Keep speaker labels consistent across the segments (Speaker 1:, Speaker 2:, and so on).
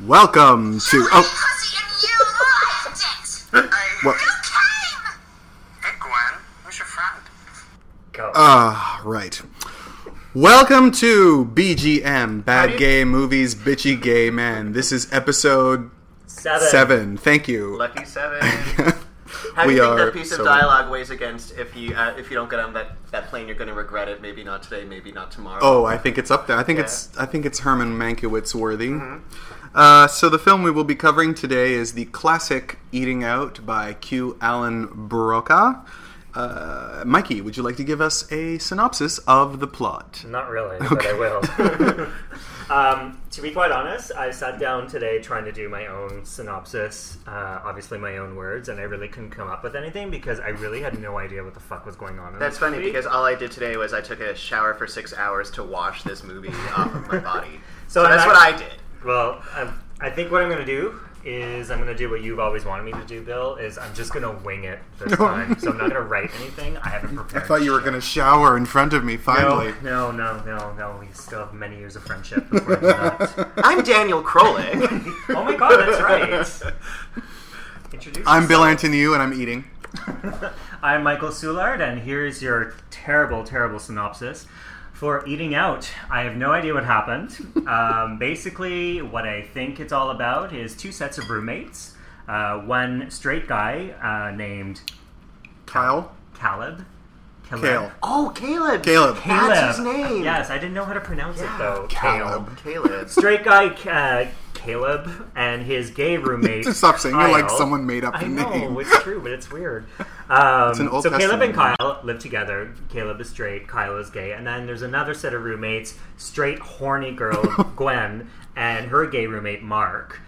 Speaker 1: welcome to... What?
Speaker 2: Hey, Gwen. Who's your friend?
Speaker 3: Go.
Speaker 1: Right. Welcome to BGM, Bad Gay Movies, Bitchy Gay Men. This is episode 7. Thank you.
Speaker 3: Lucky 7. How do you think that piece of dialogue weighs against if you don't get on that plane, you're going to regret it? Maybe not today, maybe not tomorrow.
Speaker 1: Oh, I think it's up there. I think it's Herman Mankiewicz worthy.
Speaker 3: Mm-hmm.
Speaker 1: So the film we will be covering today is the classic Eating Out by Q. Allen Broca. Mikey, would you like to give us a synopsis of the plot?
Speaker 4: Not really, but I will. To be quite honest, I sat down today trying to do my own synopsis, obviously my own words, and I really couldn't come up with anything because I really had no idea what the fuck was going on in
Speaker 3: That's
Speaker 4: this
Speaker 3: funny
Speaker 4: movie.
Speaker 3: because all I did today was I took a shower for 6 hours to wash this movie off of my body.
Speaker 4: So
Speaker 3: that's what I did.
Speaker 4: Well, I think what I'm going to do is I'm going to do what you've always wanted me to do, Bill, is I'm just going to wing it this time. So I'm not going to write anything. I haven't prepared.
Speaker 1: I thought you were going to shower in front of me, finally.
Speaker 4: No. We still have many years of friendship before I do that.
Speaker 3: I'm Daniel Krolik.
Speaker 4: Oh my god, that's right. Introduce
Speaker 1: I'm Bill
Speaker 4: yourself.
Speaker 1: Antoniou, and I'm eating.
Speaker 4: I'm Michael Soulard, and here's your terrible, terrible synopsis. For Eating Out, I have no idea what happened. Basically, what I think it's all about is two sets of roommates. One straight guy named
Speaker 1: Kyle?
Speaker 4: Caleb.
Speaker 1: Kale.
Speaker 3: Oh, Caleb.
Speaker 1: Caleb.
Speaker 3: That's his name.
Speaker 4: Yes, I didn't know how to pronounce it, though.
Speaker 3: Caleb.
Speaker 4: Straight guy, Caleb, and his gay roommate,
Speaker 1: Just stop saying it like
Speaker 4: Kyle.
Speaker 1: someone made up the
Speaker 4: I know,
Speaker 1: name.
Speaker 4: it's true, but it's weird.
Speaker 1: an Old
Speaker 4: so Caleb
Speaker 1: Testament
Speaker 4: and Kyle live together. Caleb is straight, Kyle is gay. And then there's another set of roommates, straight, horny girl, Gwen, and her gay roommate, Mark.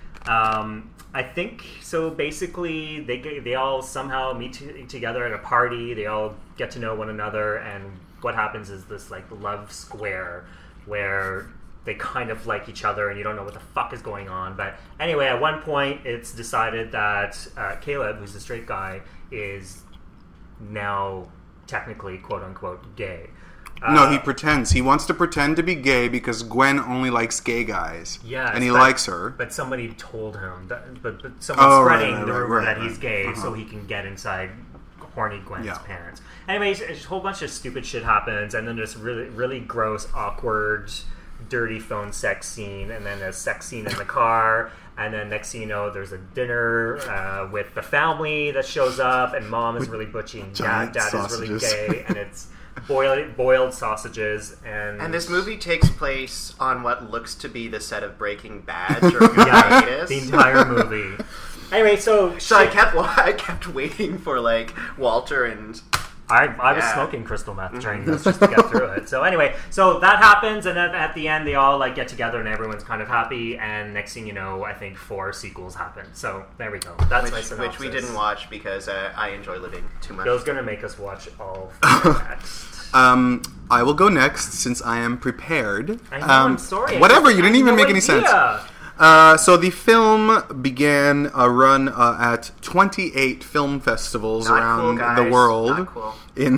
Speaker 4: I think, so basically, they all somehow meet together at a party. They all get to know one another, and what happens is this, like, love square where they kind of like each other, and you don't know what the fuck is going on. But anyway, at one point, it's decided that Caleb, who's the straight guy, is now technically, quote-unquote, gay.
Speaker 1: No, he pretends. He wants to pretend to be gay because Gwen only likes gay guys.
Speaker 4: Yes,
Speaker 1: and he likes her.
Speaker 4: But somebody told him, but someone's spreading the rumor that he's
Speaker 1: right.
Speaker 4: gay so he can get inside horny Gwen's
Speaker 1: Yeah.
Speaker 4: parents. Anyways, a whole bunch of stupid shit happens, and then there's really, really gross, awkward, dirty phone sex scene, and then a sex scene in the car, and then next thing you know, there's a dinner with the family that shows up, and mom is really butchy, and dad is really gay, and it's boiled sausages, and
Speaker 3: this movie takes place on what looks to be the set of Breaking Bad during the hiatus.
Speaker 4: the entire movie. Anyway, so
Speaker 3: I kept waiting for like Walter and
Speaker 4: I was smoking crystal meth during this just to get through it. So anyway, so that happens, and then at the end they all like get together and everyone's kind of happy, and next thing you know, I think 4 sequels happen. So there we go. That's my synopsis.
Speaker 3: which we didn't watch because I enjoy living too much.
Speaker 4: Bill's gonna make us watch all 4 next.
Speaker 1: I will go next since I am prepared.
Speaker 4: I know, I'm sorry.
Speaker 1: Whatever, you
Speaker 4: I
Speaker 1: didn't
Speaker 4: had
Speaker 1: even
Speaker 4: no
Speaker 1: make any sense.
Speaker 4: idea.
Speaker 1: So the film began a run at 28 film festivals
Speaker 3: Not
Speaker 1: around
Speaker 3: cool, guys.
Speaker 1: the world
Speaker 3: Not cool.
Speaker 1: in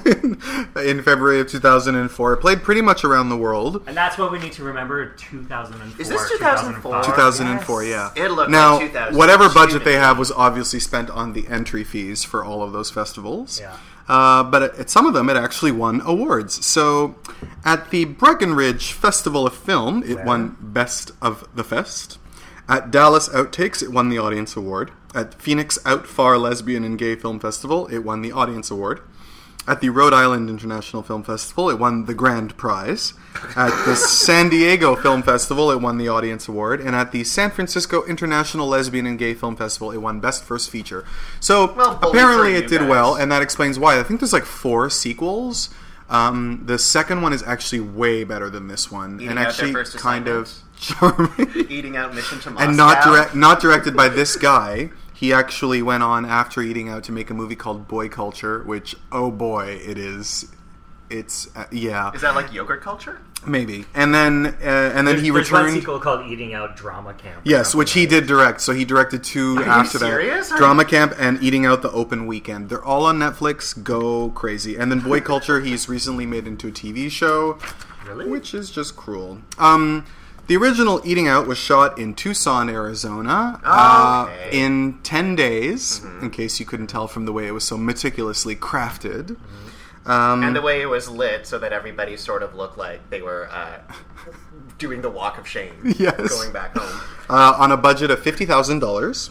Speaker 1: February of 2004. It played pretty much around the world.
Speaker 4: And that's what we need to remember, 2004.
Speaker 3: Is this 2004?
Speaker 1: 2004, yeah.
Speaker 3: It looked
Speaker 1: now,
Speaker 3: like 2000.
Speaker 1: whatever budget they have was obviously spent on the entry fees for all of those festivals.
Speaker 4: Yeah.
Speaker 1: But at some of them, it actually won awards. So, at the Breckenridge Festival of Film, it won Best of the Fest. At Dallas Outtakes, it won the Audience Award. At Phoenix Outfar Lesbian and Gay Film Festival, it won the Audience Award. At the Rhode Island International Film Festival, it won the Grand Prize. At the San Diego Film Festival, it won the Audience Award. And at the San Francisco International Lesbian and Gay Film Festival, it won Best First Feature. So, apparently it did well, and that explains why. I think there's like 4 sequels. The second one is actually way better than this one.
Speaker 3: Eating
Speaker 1: and
Speaker 3: Out
Speaker 1: actually
Speaker 3: Their First
Speaker 1: kind of
Speaker 3: Assignment.
Speaker 1: charming.
Speaker 3: Eating Out Mission to Moscow.
Speaker 1: And not directed by this guy. He actually went on after Eating Out to make a movie called Boy Culture, which, oh boy, it is. It's, yeah.
Speaker 3: Is that like yogurt culture?
Speaker 1: Maybe. And then he
Speaker 4: There's
Speaker 1: returned.
Speaker 4: one sequel called Eating Out Drama Camp.
Speaker 1: Yes, which he did direct. So he directed 2 after
Speaker 3: serious?
Speaker 1: that. Drama Camp and Eating Out the Open Weekend. They're all on Netflix. Go crazy. And then Boy Culture, he's recently made into a TV show.
Speaker 4: Really?
Speaker 1: Which is just cruel. The original Eating Out was shot in Tucson, Arizona, in 10 days, in case you couldn't tell from the way it was so meticulously crafted.
Speaker 3: And the way it was lit so that everybody sort of looked like they were doing the walk of shame, going back home.
Speaker 1: On a budget of $50,000.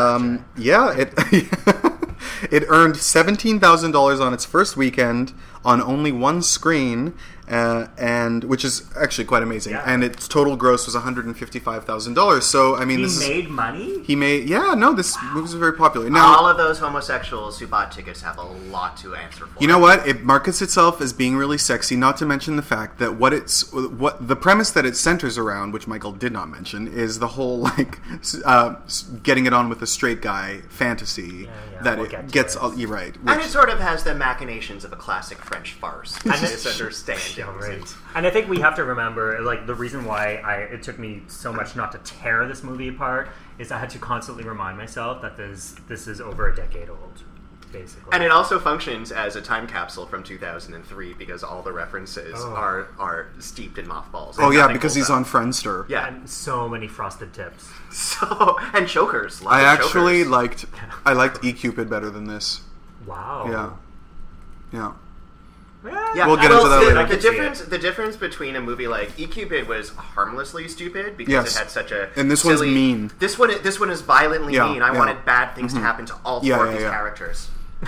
Speaker 1: It earned $17,000 on its first weekend on only one screen, and which is actually quite amazing. Yeah. And its total gross was $155,000. So I mean,
Speaker 4: he made money.
Speaker 1: He made this movie was very popular.
Speaker 3: Now, all of those homosexuals who bought tickets have a lot to answer for.
Speaker 1: You know what? It markets itself as being really sexy. Not to mention the fact that what the premise that it centers around, which Michael did not mention, is the whole getting it on with a straight guy fantasy that it gets. You're right,
Speaker 3: and it sort of has the machinations of a classic French farce. And misunderstanding.
Speaker 4: Right. And I think we have to remember, like, the reason why it took me so much not to tear this movie apart is I had to constantly remind myself that this is over a decade old, basically.
Speaker 3: And it also functions as a time capsule from 2003 because all the references are steeped in mothballs.
Speaker 1: Oh yeah, because he's on Friendster.
Speaker 4: Yeah, and so many frosted tips.
Speaker 3: And chokers.
Speaker 1: I actually liked eCupid better than this.
Speaker 4: Wow.
Speaker 1: Yeah.
Speaker 3: Yeah,
Speaker 1: we'll get into that later.
Speaker 3: The difference between a movie like eCupid was harmlessly stupid because it had such a
Speaker 1: and this one's mean.
Speaker 3: This one is violently mean. I wanted bad things to happen to all four of these characters.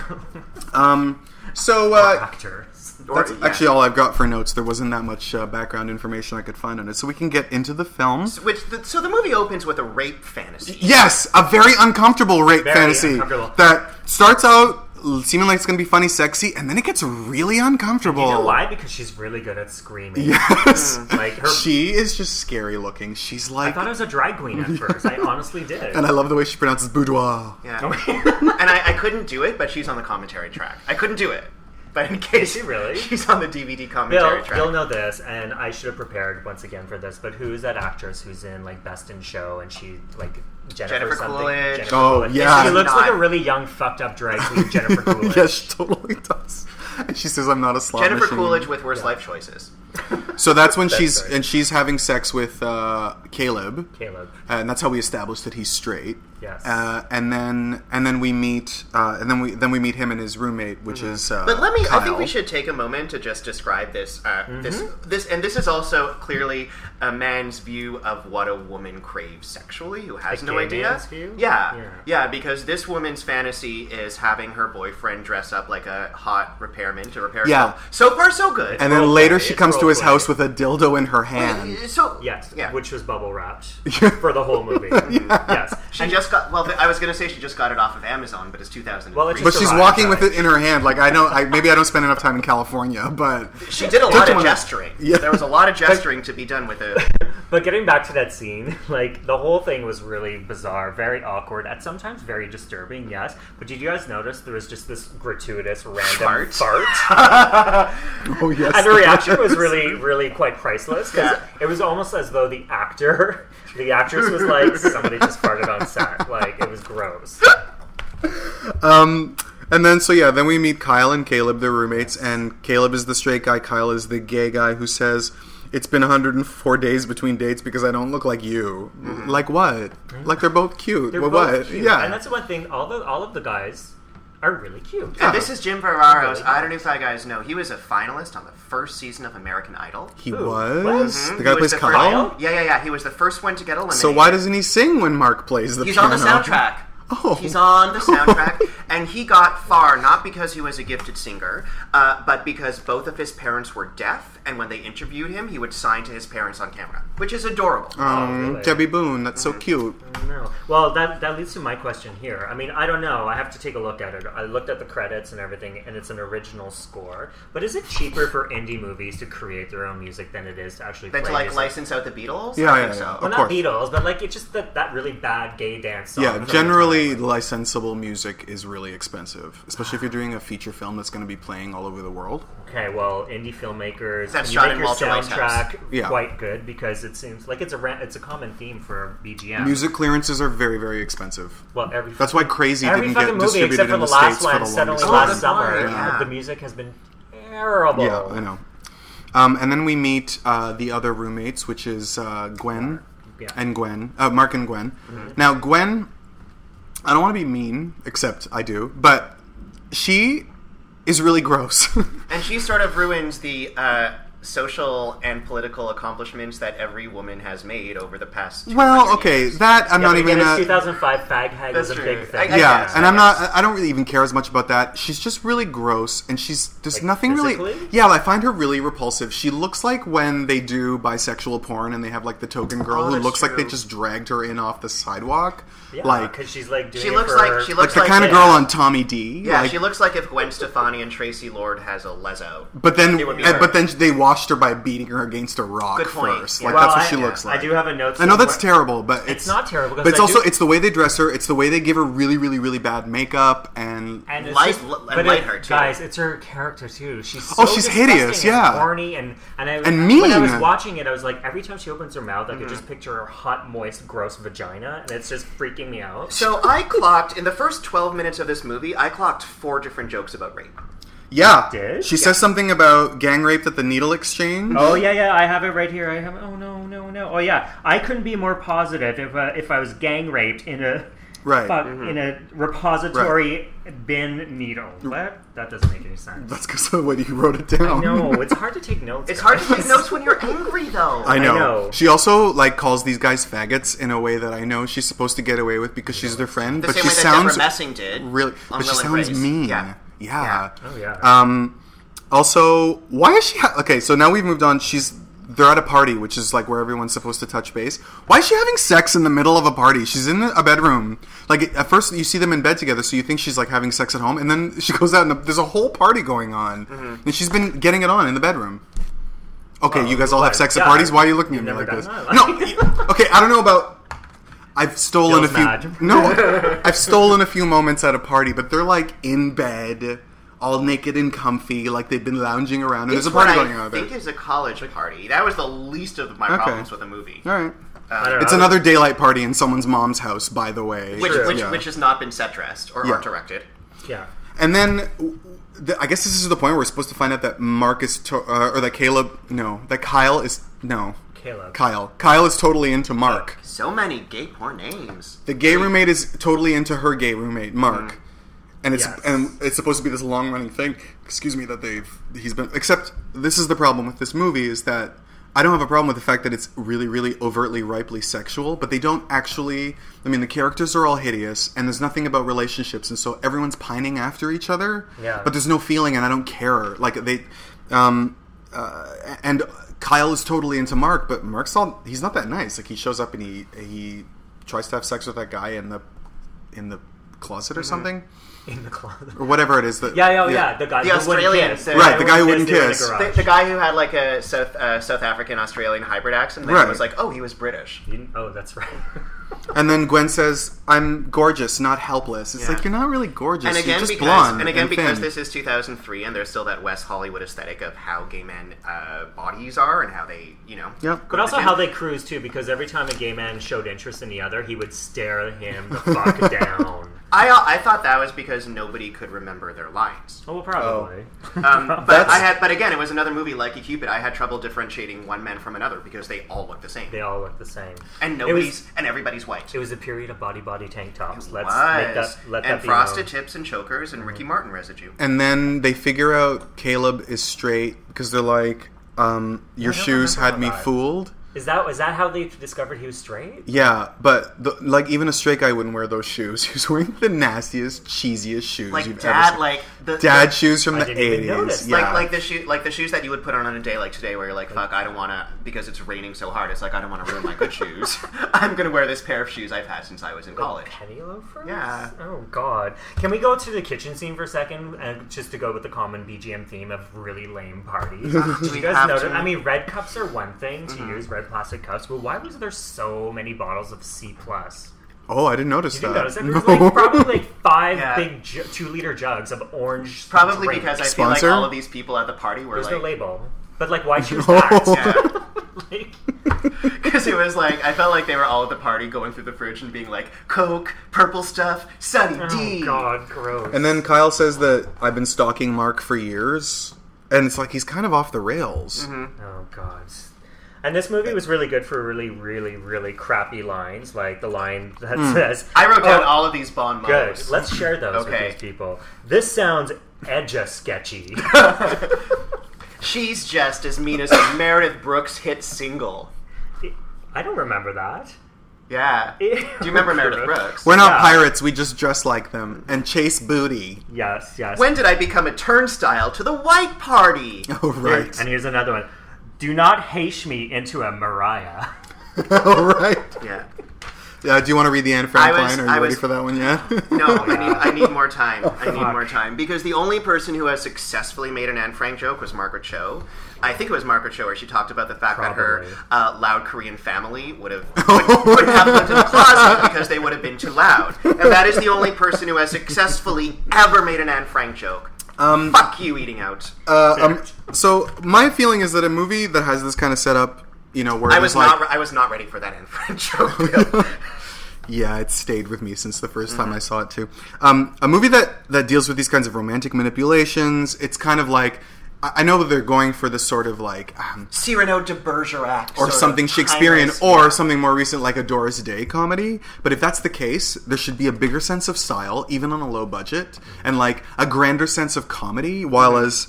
Speaker 1: Actors. That's actually all I've got for notes. There wasn't that much background information I could find on it, so we can get into the film.
Speaker 3: So the movie opens with a rape fantasy.
Speaker 1: Yes, a very uncomfortable rape fantasy that starts out seeming like it's going to be funny, sexy, and then it gets really uncomfortable.
Speaker 4: And you know why? Because she's really good at screaming.
Speaker 1: Yes. She is just scary looking. She's like...
Speaker 4: I thought it was a drag queen at first. I honestly did.
Speaker 1: And I love the way she pronounces boudoir.
Speaker 3: Yeah. And I couldn't do it, but she's on the commentary track. I couldn't do it. But in case she's on the DVD commentary track.
Speaker 4: You'll know this, and I should have prepared once again for this, but who's that actress who's in like Best in Show, and she like... Jennifer
Speaker 3: Coolidge.
Speaker 1: Yeah.
Speaker 4: She looks like a really young, fucked up drag queen, Jennifer Coolidge.
Speaker 1: Yes, she totally does. And she says, "I'm not a slot
Speaker 3: Jennifer
Speaker 1: machine."
Speaker 3: Coolidge with worse life choices.
Speaker 1: So that's when she's having sex with Caleb. And that's how we establish that he's straight.
Speaker 4: Yes.
Speaker 1: And then we meet him and his roommate, which is
Speaker 3: But
Speaker 1: Kyle.
Speaker 3: I think we should take a moment to just describe this this is also clearly a man's view of what a woman craves sexually who has no idea. Yeah, because this woman's fantasy is having her boyfriend dress up like a hot repairman to repair stuff. So far so good.
Speaker 1: And then later she comes to his house with a dildo in her hand.
Speaker 4: Which was bubble wrapped for the whole movie. Yes.
Speaker 3: She just got I was going to say she just got it off of Amazon, but it's 2003.
Speaker 1: Well, but she's walking with it in her hand. Like maybe I don't spend enough time in California, but
Speaker 3: she did a lot of gesturing. Yeah. There was a lot of gesturing to be done with it.
Speaker 4: But getting back to that scene, like the whole thing was really bizarre, very awkward, at sometimes very disturbing. Yes, but did you guys notice there was just this gratuitous random fart?
Speaker 1: Oh yes,
Speaker 4: and the reaction was really, really quite priceless because it was almost as though the actress was like, somebody just farted on set. Like, it was gross.
Speaker 1: And then, then we meet Kyle and Caleb, their roommates, and Caleb is the straight guy, Kyle is the gay guy who says, "It's been 104 days between dates because I don't look like you." Mm-hmm. Like what? Like they're both cute.
Speaker 4: They're both cute. Yeah. And that's the one thing, all of the guys are really cute.
Speaker 3: And this is Jim Ferraros. I don't know if you guys know. He was a finalist on the first season of American Idol.
Speaker 1: He was? Mm-hmm. The guy who plays Kyle?
Speaker 3: Yeah. He was the first one to get eliminated.
Speaker 1: So why doesn't he sing when Mark plays the piano?
Speaker 3: He's on the soundtrack. Oh. He's on the soundtrack, and he got far not because he was a gifted singer, but because both of his parents were deaf, and when they interviewed him, he would sign to his parents on camera, which is adorable.
Speaker 4: Really?
Speaker 1: Debbie Boone, that's so cute.
Speaker 4: I know. Well, that leads to my question here. I mean, I don't know. I have to take a look at it. I looked at the credits and everything, and it's an original score. But is it cheaper for indie movies to create their own music than it is to actually play music?
Speaker 3: License out the Beatles?
Speaker 1: Yeah.
Speaker 3: So.
Speaker 4: Well, not Beatles, but like it's just that really bad gay dance song.
Speaker 1: Yeah, generally licensable music is really expensive, especially if you're doing a feature film that's going to be playing all over the world.
Speaker 4: Okay, well, indie filmmakers,
Speaker 3: that's
Speaker 4: can you make your soundtrack quite good because it seems like it's a common theme for BGM.
Speaker 1: Music clearances are very, very expensive.
Speaker 4: Well,
Speaker 1: that's why Crazy didn't get
Speaker 4: movie,
Speaker 1: distributed in the States for the longest time.
Speaker 4: Last summer, the music has been terrible.
Speaker 1: Yeah, I know. And then we meet the other roommates, which is Gwen and Gwen. Mark and Gwen. Mm-hmm. Now, Gwen, I don't want to be mean, except I do, but she is really gross.
Speaker 3: And she sort of ruins the social and political accomplishments that every woman has made over the past 200 years.
Speaker 1: That I'm not even...
Speaker 4: 2005 fag hag is a big thing.
Speaker 1: I don't really even care as much about that. She's just really gross, and there's nothing physically? Really... Yeah, I find her really repulsive. She looks like when they do bisexual porn and they have, like, the token girl who looks like they just dragged her in off the sidewalk.
Speaker 4: Yeah, because she's, like, doing
Speaker 3: she looks like
Speaker 1: the kind of girl on Tommy D.
Speaker 3: Yeah, she looks like if Gwen Stefani and Tracy Lord has a leso.
Speaker 1: But then they washed her by beating her against a rock first.
Speaker 3: Yeah.
Speaker 1: That's what she looks like.
Speaker 4: I do have a note.
Speaker 1: I know that's terrible, but
Speaker 4: it's not terrible.
Speaker 1: But it's the way they dress her. It's the way they give her really, really, really bad makeup and
Speaker 3: light her too.
Speaker 4: Guys, it's her character too. She's
Speaker 1: hideous,
Speaker 4: and horny and
Speaker 1: mean.
Speaker 4: When I was watching it, I was like, every time she opens her mouth, I could just picture her hot, moist, gross vagina, and it's just freaking me out.
Speaker 3: So I clocked in the first 12 minutes of this movie. I clocked 4 different jokes about rape.
Speaker 1: Yeah, she says something about gang raped at the needle exchange.
Speaker 4: Oh yeah, I have it right here. I have. Oh no. Oh yeah, I couldn't be more positive if I was gang raped in a in a repository bin needle. What? That doesn't make any sense.
Speaker 1: That's because of the way you wrote it down.
Speaker 4: I know it's hard to take notes.
Speaker 3: It's hard to take notes when you're angry, though.
Speaker 1: I know. She also calls these guys faggots in a way that I know she's supposed to get away with because she's their friend.
Speaker 3: But she sounds Messing did.
Speaker 1: Really, but she sounds mean. Yeah.
Speaker 4: Oh yeah.
Speaker 1: Also, why is she... Okay, so now we've moved on. They're at a party, which is like where everyone's supposed to touch base. Why is she having sex in the middle of a party? She's in a bedroom. Like, at first you see them in bed together, so you think she's like having sex at home, and then she goes out and there's a whole party going on. Mm-hmm. And she's been getting it on in the bedroom. Okay, you guys all have sex at parties? Why are you looking at me like this? No, okay, I don't know about... I've stolen I've stolen a few moments at a party, but they're like in bed, all naked and comfy, like they've been lounging around, and there's a party going on there.
Speaker 3: I think it's a college party. That was the least of my problems with the movie.
Speaker 1: All right. It's another daylight party in someone's mom's house, by the way.
Speaker 3: Which has not been set dressed or art directed.
Speaker 4: Yeah.
Speaker 1: And then, I guess this is the point where we're supposed to find out that Kyle is... No. Kyle is totally into Mark.
Speaker 3: So many gay porn names.
Speaker 1: The gay roommate is totally into her gay roommate, Mark. And it's supposed to be this long running thing. Excuse me, he's been... Except, this is the problem with this movie, is that I don't have a problem with the fact that it's really, really overtly, ripely sexual, but they don't actually... I mean, the characters are all hideous, and there's nothing about relationships, and so everyone's pining after each other.
Speaker 4: Yeah.
Speaker 1: But there's no feeling, and I don't care. Like, and Kyle is totally into Mark, but he's not that nice. Like, he shows up and he tries to have sex with that guy in the closet or something.
Speaker 4: In the closet.
Speaker 1: Or whatever it is.
Speaker 4: The guy. The
Speaker 3: Australian.
Speaker 1: Right, the guy who wouldn't kiss.
Speaker 3: The guy who had like a South African Australian hybrid accent. Then he was like, oh, he was British.
Speaker 4: That's right.
Speaker 1: And then Gwen says, I'm gorgeous, not helpless. It's like, you're not really gorgeous. And again, you're just blonde.
Speaker 3: And again, because this is 2003 and there's still that West Hollywood aesthetic of how gay men bodies are and how they,
Speaker 4: But also how they cruise, too, because every time a gay man showed interest in the other, he would stare him the fuck down.
Speaker 3: I thought that was because nobody could remember their lines.
Speaker 4: Oh, well, probably.
Speaker 3: But again, it was another movie like Cupid. I had trouble differentiating one man from another because they all look the same.
Speaker 4: They all look the same,
Speaker 3: and everybody's white.
Speaker 4: It was a period of body tank tops.
Speaker 3: Let that be frosted tips and chokers and Ricky Martin residue.
Speaker 1: And then they figure out Caleb is straight because they're like, your shoes had me fooled.
Speaker 4: Is that how they discovered he was straight?
Speaker 1: Yeah, but even a straight guy wouldn't wear those shoes. He was wearing the nastiest, cheesiest shoes you've ever seen. Dad shoes from the 80s.
Speaker 3: Yeah. Like the shoes that you would put on a day like today, where you're like, fuck, I don't want to, because it's raining so hard. It's like, I don't want to ruin my good shoes. I'm gonna wear this pair of shoes I've had since I was in college.
Speaker 4: Penny loafers?
Speaker 3: Yeah.
Speaker 4: Oh God. Can we go to the kitchen scene for a second, just to go with the common BGM theme of really lame parties? Do you guys notice? I mean, red cups are one thing to use, red plastic cups, but why was there so many bottles of C+?
Speaker 1: Oh, I didn't notice that.
Speaker 4: Notice that? There was probably 5 big 2-liter jugs of orange.
Speaker 3: Probably
Speaker 4: drink.
Speaker 3: Because I feel like all of these people at the party were
Speaker 4: There's
Speaker 3: like...
Speaker 4: no label. But why choose that?
Speaker 3: Because it was I felt like they were all at the party going through the fridge and being like, Coke, purple stuff, Sunny D.
Speaker 4: Oh God, gross.
Speaker 1: And then Kyle says that I've been stalking Mark for years. And it's like he's kind of off the rails.
Speaker 3: Mm-hmm.
Speaker 4: Oh, God. And this movie was really good for really, really, really crappy lines, like the line that says...
Speaker 3: I wrote down all of these bon mots.
Speaker 4: Good. Let's share those with these people. This sounds edge-a sketchy.
Speaker 3: She's just as mean as Meredith Brooks' hit single.
Speaker 4: I don't remember that.
Speaker 3: Yeah. Do you remember Meredith Brooks?
Speaker 1: We're not pirates, we just dress like them and chase booty.
Speaker 4: Yes.
Speaker 3: When did I become a turnstile to the white party?
Speaker 1: Oh, right.
Speaker 4: And here's another one. Do not hash me into a Mariah.
Speaker 1: Oh, right.
Speaker 3: Yeah.
Speaker 1: Do you want to read the Anne Frank line? Are you ready for that one yet?
Speaker 3: No, I need more time. I need more time. Because the only person who has successfully made an Anne Frank joke was Margaret Cho. I think it was Margaret Cho where she talked about the fact that her loud Korean family would have lived in the closet because they would have been too loud. And that is the only person who has successfully ever made an Anne Frank joke. Fuck you, Eating Out.
Speaker 1: So my feeling is that a movie that has this kind of setup, where
Speaker 3: I was not ready for that Anne Frank joke.
Speaker 1: Yeah, it stayed with me since the first time I saw it too. A movie that deals with these kinds of romantic manipulations. It's kind of like, I know that they're going for this sort of like
Speaker 3: Cyrano de Bergerac
Speaker 1: or something Shakespearean, or something more recent like a Doris Day comedy. But if that's the case, there should be a bigger sense of style, even on a low budget, and like a grander sense of comedy. While as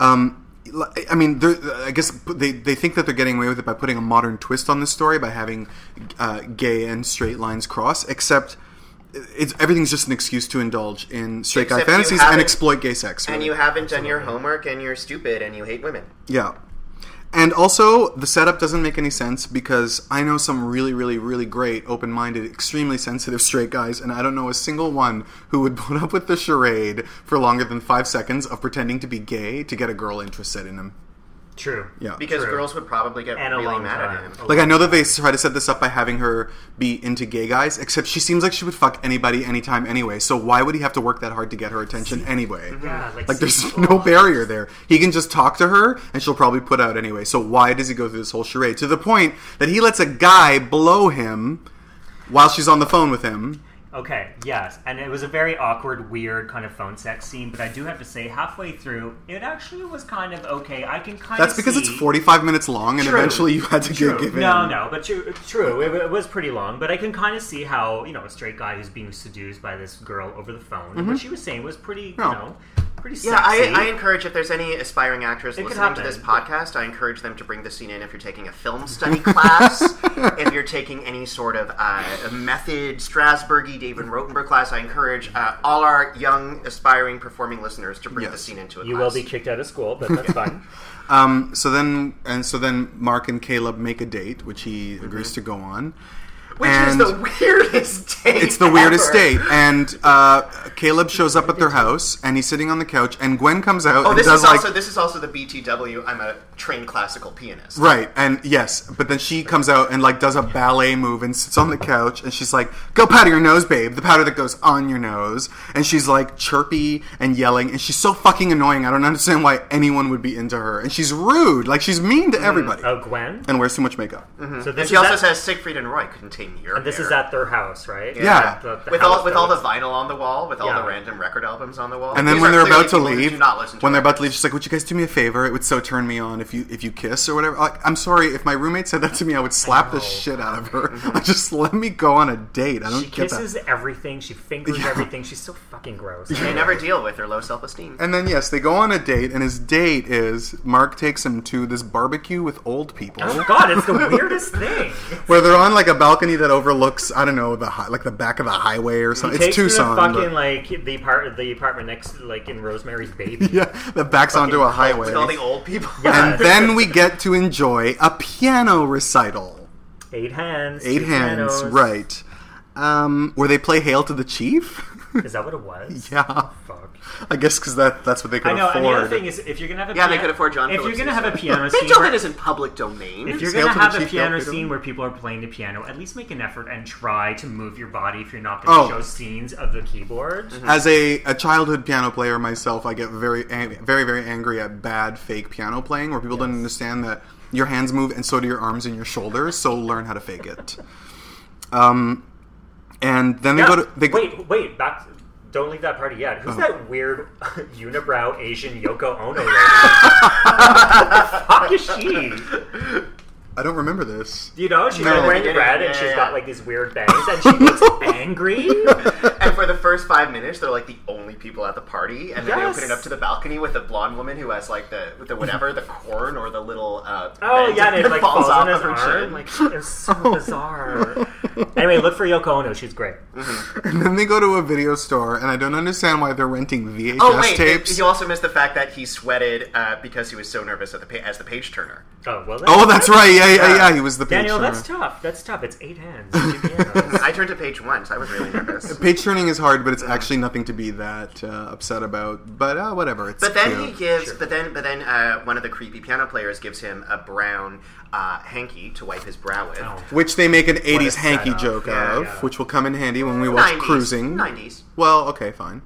Speaker 1: I mean, I guess they think that they're getting away with it by putting a modern twist on the story by having gay and straight lines cross, except everything's just an excuse to indulge in straight guy fantasies and exploit gay sex. Really.
Speaker 3: And you haven't done your homework, and you're stupid, and you hate women.
Speaker 1: Yeah. And also, the setup doesn't make any sense because I know some really, really, really great, open-minded, extremely sensitive straight guys, and I don't know a single one who would put up with the charade for longer than 5 seconds of pretending to be gay to get a girl interested in him.
Speaker 4: True.
Speaker 1: Yeah.
Speaker 3: Because girls would probably get really mad at him.
Speaker 1: Like, I know that they try to set this up by having her be into gay guys, except she seems like she would fuck anybody, anytime, anyway. So why would he have to work that hard to get her attention anyway?
Speaker 4: Yeah,
Speaker 1: like there's no barrier there. He can just talk to her, and she'll probably put out anyway. So why does he go through this whole charade? To the point that he lets a guy blow him while she's on the phone with him.
Speaker 4: Okay, yes. And it was a very awkward, weird kind of phone sex scene, but I do have to say, halfway through, it actually was kind of okay. I can kind
Speaker 1: That's because it's 45 minutes long, and eventually you had to give in.
Speaker 4: No, but true. It was pretty long, but I can kind of see how, a straight guy who's being seduced by this girl over the phone, and what she was saying was pretty, pretty sexy.
Speaker 3: Yeah, I encourage, if there's any aspiring actors listening to this podcast, I encourage them to bring the scene in if you're taking a film study class, if you're taking any sort of method, Strasbergy, David Rotenberg class. I encourage all our young, aspiring, performing listeners to bring the scene into a class.
Speaker 4: You will be kicked out of school, but that's fine.
Speaker 1: So then Mark and Caleb make a date, which he agrees to go on.
Speaker 3: Which is the weirdest date.
Speaker 1: It's the weirdest date. And Caleb shows up at their house, and he's sitting on the couch, and Gwen comes out and
Speaker 3: this is also the BTW, I'm a trained classical pianist.
Speaker 1: Right, and yes, but then she comes out and does a ballet move and sits on the couch, and she's like, go powder your nose, babe. The powder that goes on your nose. And she's like chirpy and yelling, and she's so fucking annoying. I don't understand why anyone would be into her. And she's rude. Like, she's mean to everybody.
Speaker 4: Oh, Gwen?
Speaker 1: And wears too much makeup.
Speaker 3: Mm-hmm. So she also says Siegfried and Roy couldn't tame your
Speaker 4: And this is at their house, right?
Speaker 1: Yeah.
Speaker 3: With all the vinyl on the wall, with all the random record albums on the wall.
Speaker 1: And then when they're about to leave, she's like, would you guys do me a favor? It would so turn me on if you kiss or whatever. Like, I'm sorry, if my roommate said that to me, I would slap the shit out of her.
Speaker 3: Mm-hmm.
Speaker 1: Like, just let me go on a date. I don't get that.
Speaker 4: She kisses everything. She fingers everything. She's so fucking gross.
Speaker 3: They never deal with her low self-esteem.
Speaker 1: And then, yes, they go on a date, and his date is Mark takes him to this barbecue with old people.
Speaker 4: Oh, God, it's the weirdest thing.
Speaker 1: Where they're on, a balcony that overlooks, I don't know, the back of the highway or something. It's Tucson.
Speaker 4: Fucking, the apartment next, in Rosemary's Baby.
Speaker 1: Yeah, that backs onto a highway.
Speaker 3: With all the old people.
Speaker 1: Yeah. And then we get to enjoy a piano recital.
Speaker 4: 8 hands.
Speaker 1: 8 hands, right. Where they play Hail to the Chief?
Speaker 4: Is that what it was?
Speaker 1: Yeah.
Speaker 4: Oh, fuck.
Speaker 1: I guess because that's what they could afford.
Speaker 4: I know, and the other thing is, if you're going to have a
Speaker 3: they could afford John Phillips.
Speaker 4: If you're going to have a piano scene...
Speaker 3: Beethoven isn't public domain.
Speaker 4: If you're going to have a piano scene where people are playing the piano, at least make an effort and try to move your body if you're not going to show scenes of the keyboard.
Speaker 1: Mm-hmm. As a childhood piano player myself, I get very, very, very angry at bad fake piano playing where people don't understand that your hands move and so do your arms and your shoulders, so learn how to fake it. And then they go to...
Speaker 4: Wait, Don't leave that party yet. Who's that weird unibrow Asian Yoko Ono lady? What the fuck is she?
Speaker 1: I don't remember this.
Speaker 4: You know, she's wearing red and she's got like these weird bangs and she looks angry.
Speaker 3: And for the first 5 minutes, they're like the only people at the party, and then they open it up to the balcony with the blonde woman who has like the corn or the little
Speaker 4: and it like falls on his arm. Like, it's so bizarre. Anyway, look for Yoko Ono. She's great.
Speaker 1: Mm-hmm. And then they go to a video store, and I don't understand why they're renting VHS tapes.
Speaker 3: You also missed the fact that he sweated because he was so nervous as the page turner.
Speaker 4: Oh well.
Speaker 1: That's right. Yeah. He was the page
Speaker 4: Daniel,
Speaker 1: turner.
Speaker 4: That's tough. It's 8 hands.
Speaker 3: I turned to page 1, so I was really nervous.
Speaker 1: Page turning is hard, but it's actually nothing to be that upset about. But whatever. It's
Speaker 3: but then
Speaker 1: cute.
Speaker 3: he gives. But then one of the creepy piano players gives him a brown hanky to wipe his brow with,
Speaker 1: which they make an 80s hanky joke of, which will come in handy when we watch
Speaker 3: 90s,
Speaker 1: Cruising.
Speaker 3: 90s.
Speaker 1: Well, okay, fine.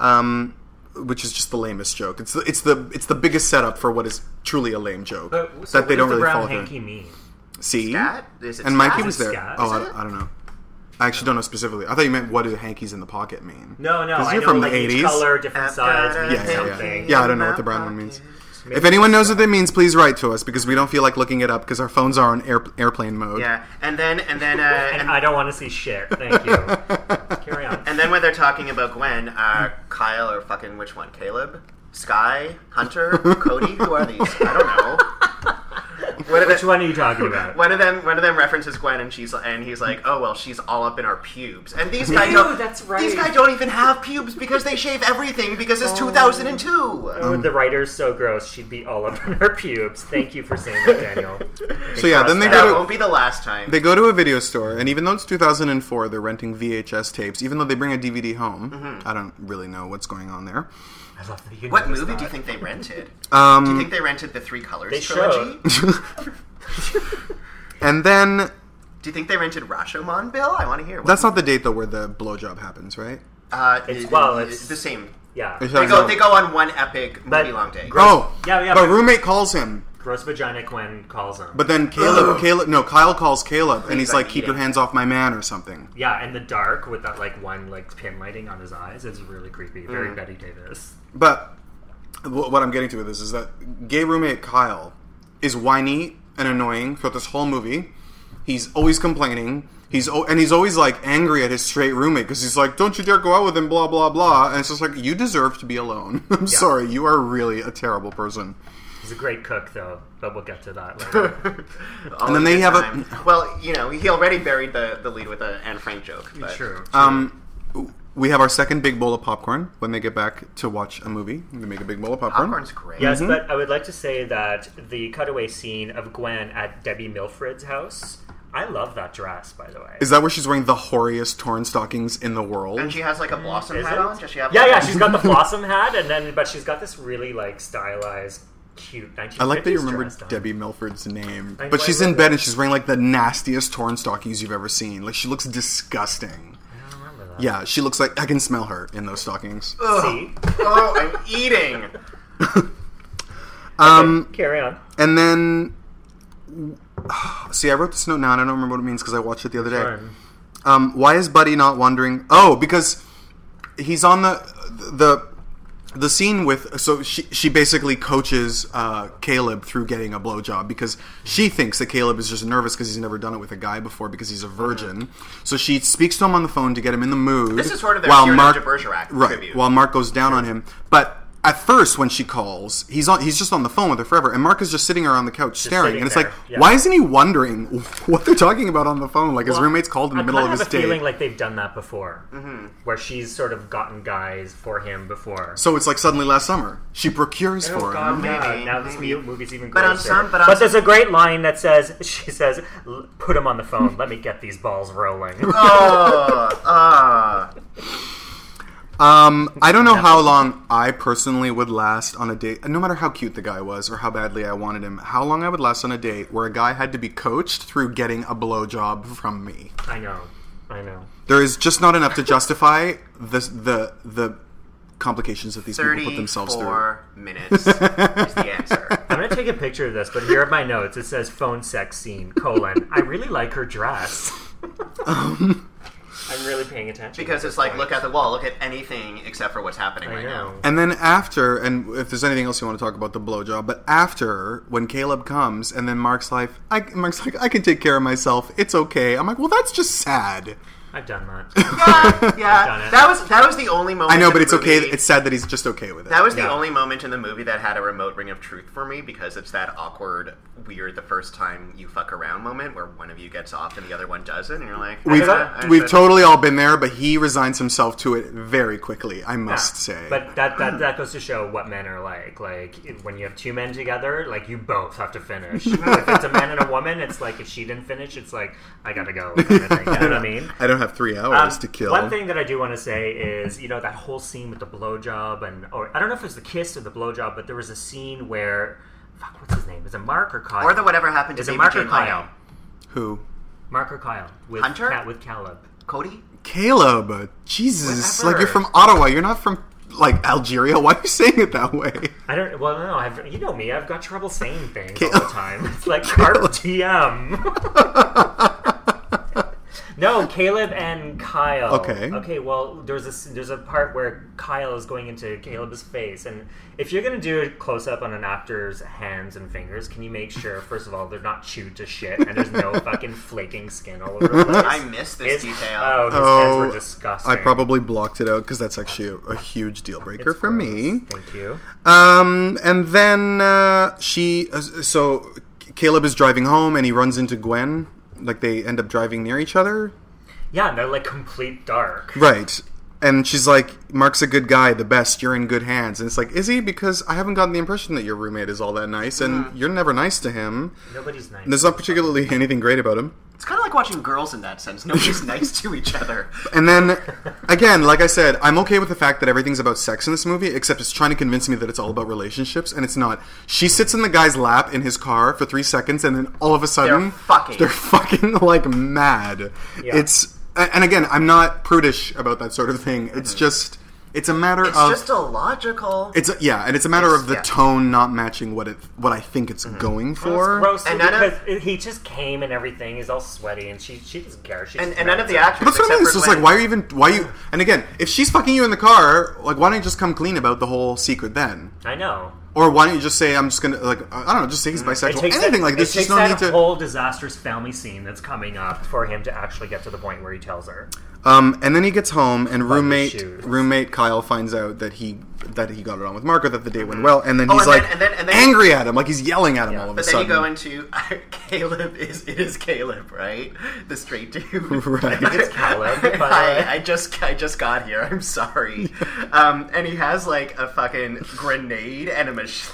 Speaker 1: Which is just the lamest joke. It's the biggest setup for what is truly a lame joke that they don't really follow.
Speaker 4: What does the brown hanky mean?
Speaker 1: See,
Speaker 3: Is it
Speaker 1: and Mikey was there.
Speaker 4: Scat?
Speaker 1: I don't know. I actually don't know specifically. I thought you meant what do hankies in the pocket mean?
Speaker 4: No.
Speaker 1: Because
Speaker 4: I
Speaker 1: you're
Speaker 4: know,
Speaker 1: from
Speaker 4: like,
Speaker 1: the 80s.
Speaker 4: Each color, different size, means something.
Speaker 1: Yeah, I don't know what the brown one means. If anyone knows what that means, please write to us because we don't feel like looking it up because our phones are on airplane mode.
Speaker 3: Yeah, and then
Speaker 4: and I don't want to see shit. Thank you. Carry on.
Speaker 3: And then when they're talking about Gwen, Kyle or fucking which one? Caleb, Sky, Hunter, Cody. Who are these? I don't know.
Speaker 4: Which one are you talking about?
Speaker 3: One of them references Gwen, and he's like, "Oh well, she's all up in our pubes." And these guys
Speaker 4: that's right.
Speaker 3: These guys don't even have pubes because they shave everything because it's 2002.
Speaker 4: Oh, the writer's so gross. She'd be all up in her pubes. Thank you for saying that, Daniel.
Speaker 1: So yeah, then
Speaker 3: that won't be the last time.
Speaker 1: They go to a video store, and even though it's 2004, they're renting VHS tapes. Even though they bring a DVD home, I don't really know what's going on there.
Speaker 4: I love that you
Speaker 3: What movie do you think they rented? Do you think they rented the Three Colors trilogy?
Speaker 1: And then,
Speaker 3: do you think they rented Rashomon, Bill? I want to hear.
Speaker 1: That's not the date though where the blowjob happens, right?
Speaker 3: It's the same.
Speaker 4: Yeah,
Speaker 3: they go on one epic movie-long day.
Speaker 1: Yeah. But roommate calls him.
Speaker 4: Gross Vagina Gwen calls him.
Speaker 1: But then Kyle calls Caleb, and he's like, "Keep your hands off my man" or something.
Speaker 4: Yeah, in the dark with that like one like pin lighting on his eyes. It's really creepy. Very Betty Davis.
Speaker 1: But what I'm getting to with this is that gay roommate Kyle is whiny and annoying throughout this whole movie. He's always complaining. He's always like angry at his straight roommate because he's like, "Don't you dare go out with him," blah blah blah. And it's just like, you deserve to be alone. I'm sorry, you are really a terrible person.
Speaker 4: He's a great cook, though, but we'll get to that later.
Speaker 1: And then they have
Speaker 3: well, you know, he already buried the lead with an Anne Frank joke. But.
Speaker 4: True.
Speaker 1: We have our second big bowl of popcorn when they get back to watch a movie. We make a big bowl of popcorn.
Speaker 3: Popcorn's great.
Speaker 4: Yes, but I would like to say that the cutaway scene of Gwen at Debbie Milfred's house, I love that dress, by the way.
Speaker 1: Is that where she's wearing the hoariest torn stockings in the world?
Speaker 3: And she has like a blossom hat on? Does she have
Speaker 4: she's got the blossom hat, but she's got this really like stylized, cute 1950s
Speaker 1: I like that you remember Debbie Milford's name. But she's in bed and she's wearing like the nastiest torn stockings you've ever seen. Like, she looks disgusting. Yeah, she looks like I can smell her in those stockings.
Speaker 3: Ugh. See? Oh, I'm eating.
Speaker 4: Okay, carry on.
Speaker 1: And then, see, I wrote this note now and I don't remember what it means because I watched it the other day.
Speaker 4: Sure.
Speaker 1: Why is Buddy not wondering? Oh, because he's on the scene with, so she basically coaches Caleb through getting a blowjob because she thinks that Caleb is just nervous because he's never done it with a guy before because he's a virgin. So she speaks to him on the phone to get him in the mood.
Speaker 3: This is sort of their Cyrano de Bergerac tribute.
Speaker 1: While Mark goes down on him. But at first, when she calls, he's just on the phone with her forever, and Mark is just sitting there on the couch staring. And it's like, why isn't he wondering what they're talking about on the phone? Like, his roommate's called in the middle of his day. I have a feeling
Speaker 4: like they've done that before, where she's sort of gotten guys for him before.
Speaker 1: So it's like Suddenly Last Summer. She procures for him.
Speaker 4: Maybe. Now this movie's even grosser. But there's a great line that says, she says, "Put him on the phone. Let me get these balls rolling."
Speaker 1: I don't know how long I personally would last on a date, no matter how cute the guy was or how badly I wanted him, how long I would last on a date where a guy had to be coached through getting a blowjob from me.
Speaker 4: I know.
Speaker 1: There is just not enough to justify the complications that these people put themselves through.
Speaker 3: 34 minutes is the answer.
Speaker 4: I'm going to take a picture of this, but here are my notes. It says phone sex scene, : I really like her dress. I I'm really paying attention.
Speaker 3: Because it's like, look at the wall, look at anything except for what's happening right now.
Speaker 1: And then after, and if there's anything else you want to talk about the blowjob, but after, when Caleb comes, and then Mark's like, I can take care of myself. It's okay. I'm like, well, that's just sad.
Speaker 4: I've done that.
Speaker 3: Yeah. That was the only moment.
Speaker 1: I know, but it's
Speaker 3: movie.
Speaker 1: okay. It's sad that he's just okay with it.
Speaker 3: That was the only moment in the movie that had a remote ring of truth for me, because it's that awkward, weird, the first time you fuck around moment where one of you gets off and the other one doesn't, and you're like,
Speaker 1: we've totally all been there, but he resigns himself to it very quickly, I must say.
Speaker 4: But that goes to show what men are like. Like, when you have two men together, like, you both have to finish. If it's a man and a woman, it's like, if she didn't finish, it's like, I gotta go, kind of thing. You know what I mean?
Speaker 1: I don't have 3 hours to kill.
Speaker 4: One thing that I do want to say is, that whole scene with the blowjob, or I don't know if it was the kiss or the blowjob, but there was a scene where, what's his name? Is it Mark or Kyle?
Speaker 3: Or the whatever happened to
Speaker 4: Is it
Speaker 3: David
Speaker 4: Mark
Speaker 3: J.
Speaker 4: or Kyle?
Speaker 1: Who?
Speaker 4: Mark or Kyle? With
Speaker 3: Hunter?
Speaker 4: With Caleb.
Speaker 3: Cody?
Speaker 1: Caleb. Jesus.
Speaker 3: Whatever.
Speaker 1: Like, you're from Ottawa. You're not from, like, Algeria. Why are you saying it that way?
Speaker 4: No, you know me. I've got trouble saying things all the time. It's like Carp TM. No, Caleb and Kyle. Okay, well, there's a part where Kyle is going into Caleb's face, and if you're going to do a close-up on an actor's hands and fingers, can you make sure, first of all, they're not chewed to shit, and there's no fucking flaking skin all over the place?
Speaker 3: I missed this detail.
Speaker 4: Oh, his hands were disgusting.
Speaker 1: I probably blocked it out, because that's actually a huge deal breaker for me.
Speaker 4: Thank you.
Speaker 1: And then so Caleb is driving home, and he runs into Gwen. Like, they end up driving near each other?
Speaker 4: Yeah, and they're, like, complete dark.
Speaker 1: Right. And she's like, Mark's a good guy, the best, you're in good hands. And it's like, is he? Because I haven't gotten the impression that your roommate is all that nice, and you're never nice to him.
Speaker 4: Nobody's nice.
Speaker 1: There's not particularly anything great about him.
Speaker 3: It's kind of like watching Girls in that sense. Nobody's nice to each other.
Speaker 1: And then, again, like I said, I'm okay with the fact that everything's about sex in this movie, except it's trying to convince me that it's all about relationships, and it's not. She sits in the guy's lap in his car for 3 seconds, and then all of a sudden... They're fucking, like, mad.
Speaker 4: Yeah.
Speaker 1: And again, I'm not prudish about that sort of thing. It's just... It's a matter of...
Speaker 3: It's just illogical.
Speaker 1: And it's a matter of the tone not matching what I think it's going for.
Speaker 4: Well, it's gross, and because he just came and everything. He's all sweaty, and she doesn't care.
Speaker 3: And none of the actors.
Speaker 1: But that's what I mean. It's just like, why you? And again, if she's fucking you in the car, like, why don't you just come clean about the whole secret then?
Speaker 4: I know.
Speaker 1: Or why don't you just say, I'm just gonna, like, I don't know, just say he's bisexual. Anything like this.
Speaker 4: It takes that whole disastrous family scene that's coming up for him to actually get to the point where he tells her.
Speaker 1: And then he gets home, and roommate Kyle finds out that he got it on with Mark, or that the date went well, and then he's angry at him, like he's yelling at him all of a sudden.
Speaker 3: But then you go into Caleb it is Caleb, right? The straight dude.
Speaker 1: Right.
Speaker 4: It's Caleb.
Speaker 3: I just got here. I'm sorry. And he has like a fucking grenade and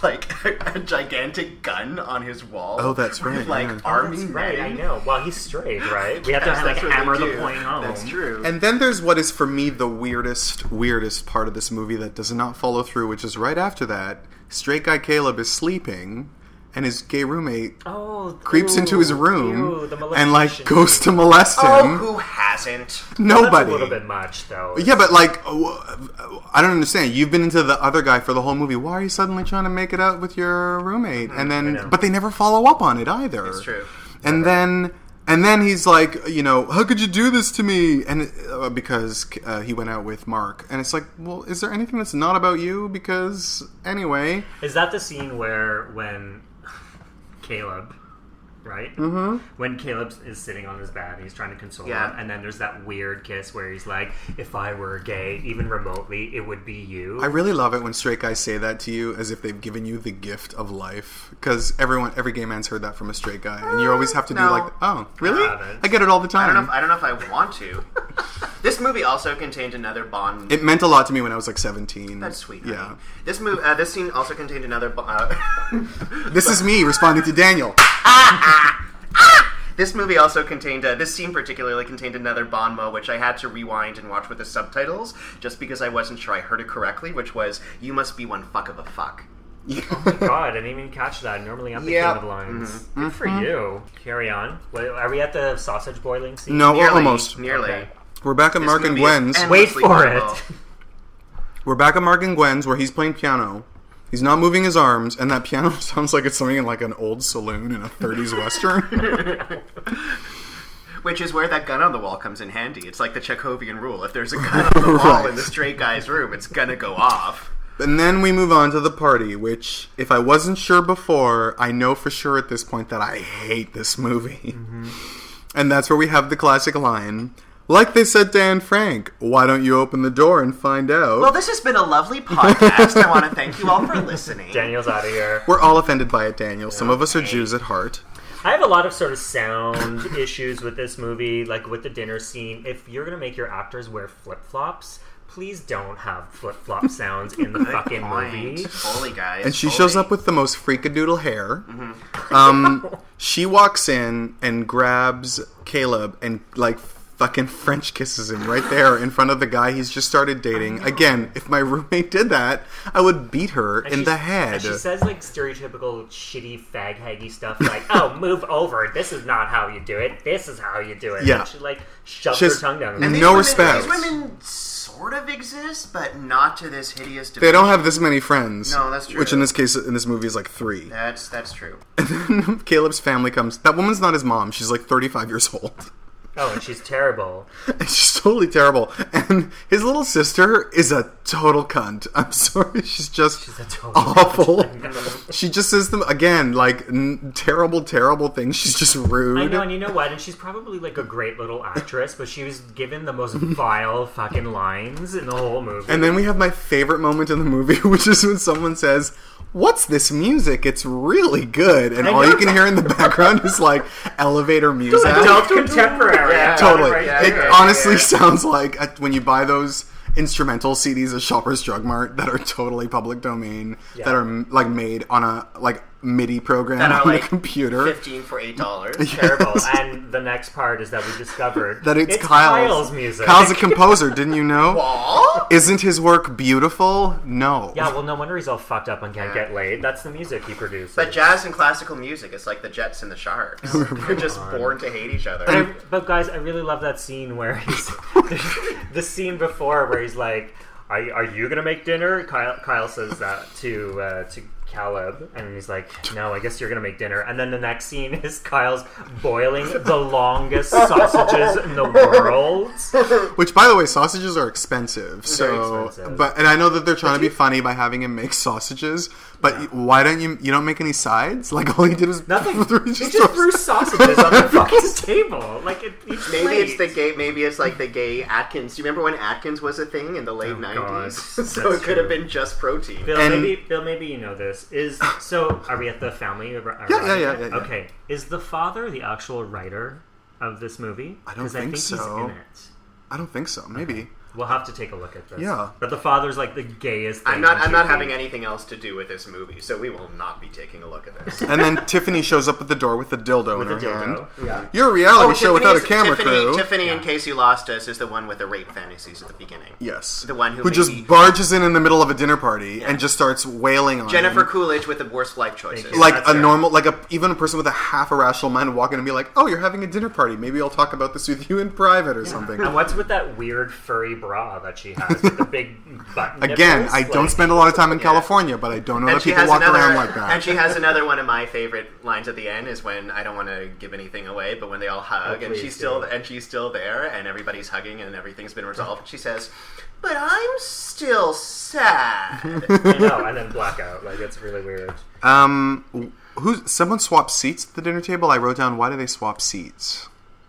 Speaker 3: a gigantic gun on his wall.
Speaker 1: Oh, that's right.
Speaker 3: With, like army men.
Speaker 4: Right, I know. Well, he's straight, right? We have to like hammer the point home.
Speaker 3: That's true.
Speaker 1: And then there's what is for me the weirdest part of this movie that does not follow through, which is right after that. Straight guy Caleb is sleeping, and his gay roommate creeps into his room and like goes to molest him.
Speaker 3: Oh, who hasn't?
Speaker 1: Nobody.
Speaker 4: That's a little bit much, though.
Speaker 1: Yeah, but like, I don't understand. You've been into the other guy for the whole movie. Why are you suddenly trying to make it out with your roommate? And then, but they never follow up on it either.
Speaker 3: It's true.
Speaker 1: And then he's like, how could you do this to me? And because he went out with Mark. And it's like, well, is there anything that's not about you? Because, anyway.
Speaker 4: Is that the scene when Caleb, right?
Speaker 1: Mm-hmm.
Speaker 4: When Caleb is sitting on his bed, he's trying to console him, and then there's that weird kiss where he's like, if I were gay, even remotely, it would be you.
Speaker 1: I really love it when straight guys say that to you as if they've given you the gift of life. Because every gay man's heard that from a straight guy. And you always have to do like, oh, really? I get it all the time.
Speaker 3: I don't know if I want to. This movie also contained another Bond...
Speaker 1: It meant a lot to me when I was like 17.
Speaker 3: That's sweet.
Speaker 1: Yeah.
Speaker 3: This scene also contained another...
Speaker 1: This is me responding to Daniel.
Speaker 3: This movie also contained... this scene particularly contained another Bon mot, which I had to rewind and watch with the subtitles, just because I wasn't sure I heard it correctly, which was, you must be one fuck of a fuck.
Speaker 4: Oh my god, I didn't even catch that. Normally I'm the king of lines. Mm-hmm. Good for you. Carry on. Wait, are we at the sausage boiling scene?
Speaker 1: No, almost.
Speaker 3: Nearly.
Speaker 4: Okay.
Speaker 1: We're back at Mark and Gwen's.
Speaker 4: Wait for it.
Speaker 1: We're back at Mark and Gwen's where he's playing piano. He's not moving his arms, and that piano sounds like it's something in like an old saloon in a 30s Western.
Speaker 3: Which is where that gun on the wall comes in handy. It's like the Chekhovian rule. If there's a gun on the wall in the straight guy's room, it's gonna go off.
Speaker 1: And then we move on to the party, which, if I wasn't sure before, I know for sure at this point that I hate this movie. Mm-hmm. And that's where we have the classic line, like they said to Anne Frank, why don't you open the door and find out?
Speaker 3: Well, this has been a lovely podcast. I want to thank you all for listening.
Speaker 4: Daniel's out of here.
Speaker 1: We're all offended by it, Daniel. Some of us are Jews at heart.
Speaker 4: I have a lot of sort of sound issues with this movie, like with the dinner scene. If you're going to make your actors wear flip-flops, please don't have flip-flop sounds in the fucking movie.
Speaker 3: Holy guys.
Speaker 1: And she shows up with the most freakadoodle hair. Mm-hmm. She walks in and grabs Caleb and, like, fucking French kisses him right there in front of the guy he's just started dating. Again, if my roommate did that, I would beat her in the head.
Speaker 4: And she says, like, stereotypical shitty fag-haggy stuff like, oh, move over. This is not how you do it. This is how you do it.
Speaker 1: Yeah.
Speaker 4: And she, like, shoves her tongue down.
Speaker 1: And no respect.
Speaker 3: These women sort of exist, but not to this hideous dimension.
Speaker 1: They don't have this many friends.
Speaker 3: No, that's true.
Speaker 1: Which in this case, in this movie, is like 3.
Speaker 3: That's true.
Speaker 1: And then Caleb's family comes. That woman's not his mom. She's like 35 years old.
Speaker 4: Oh, and she's terrible.
Speaker 1: And she's totally terrible. And his little sister is a total cunt. I'm sorry. She's a total awful. She just says them, again, like, terrible, terrible things. She's just rude.
Speaker 4: I know, and you know what? And she's probably, like, a great little actress, but she was given the most vile fucking lines in the whole movie.
Speaker 1: And then we have my favorite moment in the movie, which is when someone says, what's this music? It's really good. And all you can hear in the background is, like, elevator music.
Speaker 4: Adult contemporary.
Speaker 1: Yeah, totally. It honestly sounds like when you buy those instrumental CDs at Shoppers Drug Mart that are totally public domain, that are, like, made on a, like, MIDI program
Speaker 3: that are,
Speaker 1: on
Speaker 3: like,
Speaker 1: a computer.
Speaker 3: 15 for $8.
Speaker 4: Terrible. And the next part is that we discovered
Speaker 1: that it's
Speaker 4: Kyle's music.
Speaker 1: Kyle's a composer, didn't you know?
Speaker 3: What?
Speaker 1: Isn't his work beautiful? No.
Speaker 4: Yeah, well, no wonder he's all fucked up and can't get laid. That's the music he produces.
Speaker 3: But jazz and classical music, it's like the Jets and the Sharks. They're just born to hate each other.
Speaker 4: But guys, I really love that scene where he's the scene before where he's like, "Are you gonna make dinner?" Kyle says that to Caleb, and he's like, "No, I guess you're gonna make dinner." And then the next scene is Kyle's boiling the longest sausages in the world.
Speaker 1: Which, by the way, sausages are expensive.
Speaker 4: Very expensive.
Speaker 1: And I know that they're trying to be funny by having him make sausages. But why don't you don't make any sides? Like, all he did was
Speaker 4: nothing. He just threw sausages on the fucking table. Like,
Speaker 3: maybe it's like the gay Atkins. Do you remember when Atkins was a thing in the late 90s? So it could have been just protein.
Speaker 4: Bill, maybe you know this. Are we at the family?
Speaker 1: Yeah.
Speaker 4: Okay. Is the father the actual writer of this movie?
Speaker 1: I don't think so.
Speaker 4: He's in it.
Speaker 1: I don't think so. Maybe.
Speaker 4: Okay. We'll have to take a look at this.
Speaker 1: Yeah.
Speaker 4: But the father's like the gayest thing.
Speaker 3: I'm not having anything else to do with this movie, so we will not be taking a look at this.
Speaker 1: And then Tiffany shows up at the door with the dildo in her hand.
Speaker 3: Yeah.
Speaker 1: You're a reality show without a camera crew.
Speaker 3: Tiffany, in case you lost us, is the one with the rape fantasies at the beginning.
Speaker 1: Yes.
Speaker 3: The one who
Speaker 1: just barges in the middle of a dinner party and just starts wailing on
Speaker 3: Jennifer
Speaker 1: him.
Speaker 3: Coolidge with the worst life choices.
Speaker 1: Like even a person with a half irrational mind would walk in and be like, "Oh, you're having a dinner party. Maybe I'll talk about this with you in private or something."
Speaker 4: And what's with that weird furry bra that she has with the big button
Speaker 1: Again,
Speaker 4: nipples?
Speaker 1: I don't spend a lot of time in California, but I don't know that people walk around like that.
Speaker 3: And she has another one of my favorite lines at the end is when, I don't want to give anything away, but when they all hug and she's still there and everybody's hugging and everything's been resolved, and she says, "But I'm still sad."
Speaker 4: I know, and then blackout. Like, it's really weird.
Speaker 1: Someone swapped seats at the dinner table? I wrote down, why do they swap seats?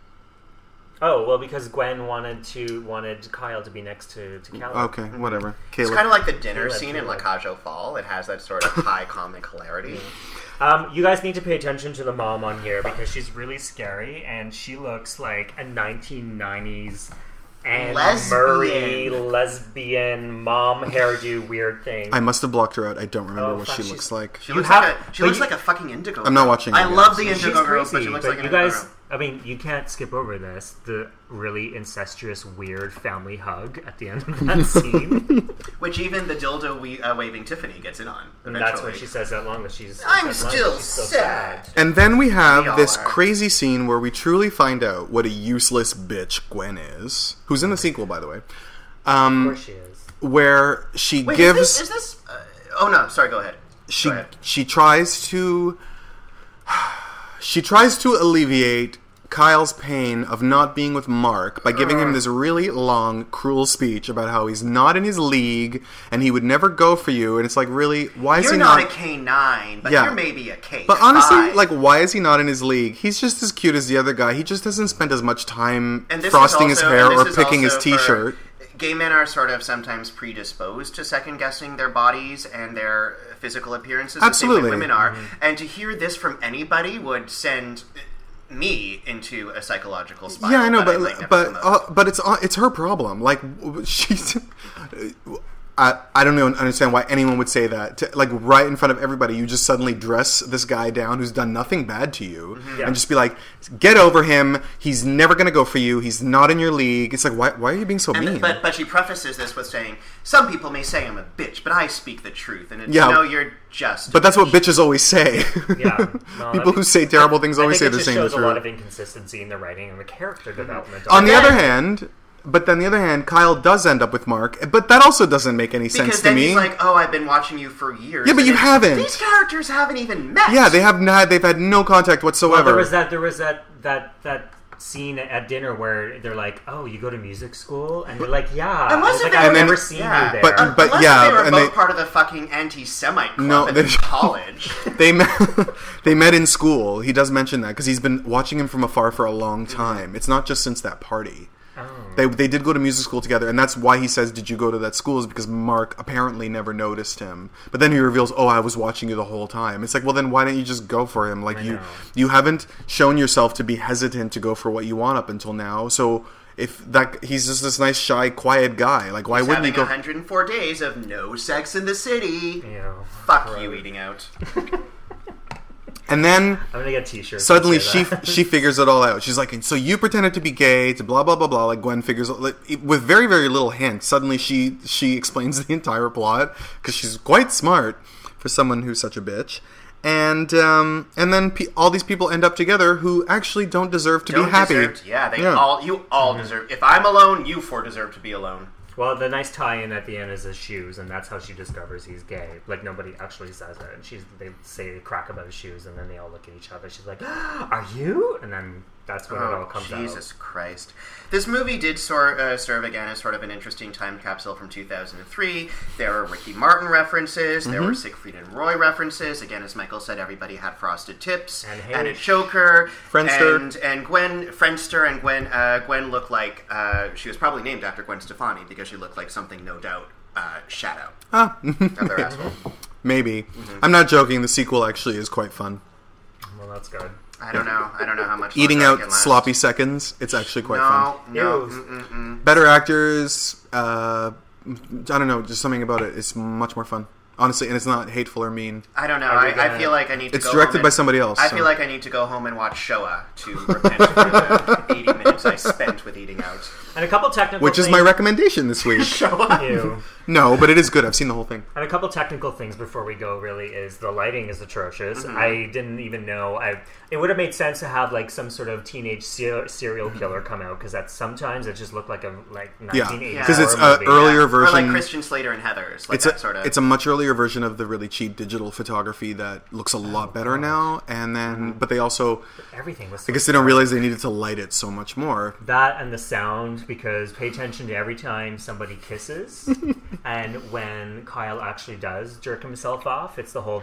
Speaker 4: Oh, well, because Gwen wanted Kyle to be next to Caleb.
Speaker 1: Okay, whatever.
Speaker 3: It's kind of like the dinner scene in La Cage aux Folles. It has that sort of high comic hilarity.
Speaker 4: You guys need to pay attention to the mom on here because she's really scary and she looks like a 1990s Anne Murray lesbian mom hairdo weird thing.
Speaker 1: I must have blocked her out. I don't remember what she looks like.
Speaker 3: She looks like a fucking Indigo Girl.
Speaker 1: I'm not watching it.
Speaker 3: I love the Indigo Girls, but she looks like an Indigo Girl.
Speaker 4: I mean, you can't skip over this. The really incestuous, weird family hug at the end of that scene.
Speaker 3: Which even the dildo waving Tiffany gets in on.
Speaker 4: And that's when she says that long that she's...
Speaker 3: I'm still sad.
Speaker 1: And then we have this crazy scene where we truly find out what a useless bitch Gwen is. Who's in the sequel, by the way.
Speaker 4: Of course she is.
Speaker 1: Where she gives...
Speaker 3: Is this... oh, no. Sorry, go ahead.
Speaker 1: She tries to... She tries to alleviate Kyle's pain of not being with Mark by giving him this really long, cruel speech about how he's not in his league and he would never go for you. And it's like, really, why is he not...
Speaker 3: You're not a K9, but you're maybe a K5.
Speaker 1: But honestly, like, why is he not in his league? He's just as cute as the other guy. He just doesn't spend as much time frosting his hair or picking his t-shirt.
Speaker 3: Gay men are sort of sometimes predisposed to second-guessing their bodies and their physical appearances.
Speaker 1: Absolutely.
Speaker 3: The same way women are. And to hear this from anybody would send... me into a psychological spiral.
Speaker 1: Yeah, I know, but it's her problem. Like, she's... I don't even understand why anyone would say that. Like, right in front of everybody, you just suddenly dress this guy down who's done nothing bad to you, and just be like, get over him, he's never going to go for you, he's not in your league. It's like, why are you being so mean?
Speaker 3: But she prefaces this with saying, some people may say I'm a bitch, but I speak the truth. And it's, no, you're just
Speaker 1: But that's what bitches always say.
Speaker 4: Yeah. No,
Speaker 1: people who say terrible things always say the same.
Speaker 4: It shows a lot of inconsistency in the writing and the character development.
Speaker 1: On the other hand... But then, on the other hand, Kyle does end up with Mark, but that also doesn't make any sense to me.
Speaker 3: Because then he's like, "Oh, I've been watching you for years."
Speaker 1: Yeah, but you haven't.
Speaker 3: These characters haven't even met.
Speaker 1: Yeah, they've had no contact whatsoever.
Speaker 4: Well, there was that scene at dinner where they're like, "Oh, you go to music school," and they're like, "Yeah." I've never seen you there.
Speaker 3: But they were both part of the fucking anti-Semite club in college.
Speaker 1: They met in school. He does mention that because he's been watching him from afar for a long time. It's not just since that party. Oh. They did go to music school together, and that's why he says, "Did you go to that school?" Is because Mark apparently never noticed him. But then he reveals, "Oh, I was watching you the whole time." It's like, well, then why don't you just go for him? Like you haven't shown yourself to be hesitant to go for what you want up until now. So if he's just this nice, shy, quiet guy, like why wouldn't he go?
Speaker 3: 104 days of no sex in the city.
Speaker 4: Ew.
Speaker 3: Fuck you, eating out.
Speaker 1: And then
Speaker 4: I'm gonna get t-shirts.
Speaker 1: Suddenly she figures it all out. She's like, so you pretended to be gay, to blah blah blah blah. Like Gwen figures, like, with very very little hints. Suddenly she explains the entire plot because she's quite smart for someone who's such a bitch. And then all these people end up together who actually don't deserve to be happy.
Speaker 3: You all deserve. If I'm alone, you four deserve to be alone.
Speaker 4: Well, the nice tie-in at the end is his shoes, and that's how she discovers he's gay. Like, nobody actually says it. And they crack about his shoes, and then they all look at each other. She's like, "Are you?" And then that's when it all comes out.
Speaker 3: Jesus Christ. This movie did serve again as sort of an interesting time capsule from 2003. There were Ricky Martin references. There were Siegfried and Roy references. Again, as Michael said, everybody had frosted tips and a choker.
Speaker 1: Friendster.
Speaker 3: And Gwen, Friendster and Gwen looked like, she was probably named after Gwen Stefani because she looked like something, no doubt, Shadow. Another asshole.
Speaker 1: Maybe. I'm not joking. The sequel actually is quite fun.
Speaker 4: Well, that's good.
Speaker 3: I don't know how much
Speaker 1: eating out sloppy seconds. It's actually quite fun.
Speaker 3: No.
Speaker 1: Better actors. I don't know. Just something about it. It's much more fun. Honestly, and it's not hateful or mean.
Speaker 3: I don't know. I feel like I need to
Speaker 1: It's directed by somebody else.
Speaker 3: I feel like I need to go home and watch Shoah to repent for the 80 minutes I spent with eating out.
Speaker 4: And a couple technical
Speaker 1: Which is my recommendation this week.
Speaker 3: Shoah.
Speaker 4: Ew.
Speaker 1: No, but it is good. I've seen the whole thing.
Speaker 4: And a couple technical things before we go, really, is the lighting is atrocious. I didn't even know. It would have made sense to have like some sort of teenage serial killer come out, because sometimes it just looked like a 1980s
Speaker 1: because it's an earlier version.
Speaker 3: Or like Christian Slater and Heathers. Like
Speaker 1: it's a much earlier version of the really cheap digital photography that looks a lot better now. And then, but they also
Speaker 4: everything was.
Speaker 1: I guess they don't realize they needed to light it so much more.
Speaker 4: That and the sound, because pay attention to every time somebody kisses. And when Kyle actually does jerk himself off, it's the whole...